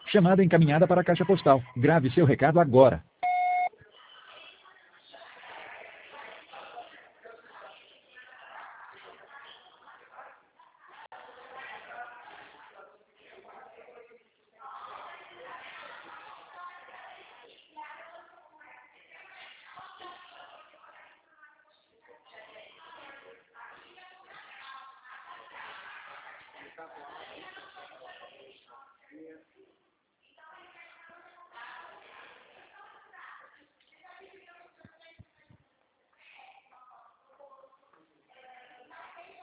Chamada encaminhada para a caixa postal. Grave seu recado agora.